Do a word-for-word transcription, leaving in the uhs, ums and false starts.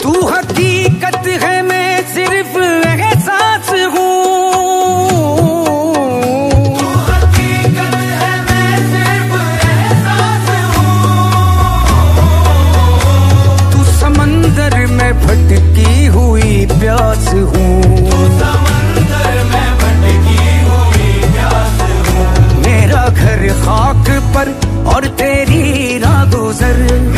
तू हकीकत है मैं सिर्फ एहसास हूँ, तू हकीकत है मैं सिर्फ एहसास हूँ। तू समंदर में भटकी हुई प्यास हूँ, तू समंदर में भटकी हुई प्यास हूँ। मेरा घर खाक पर और तेरी राह गुजर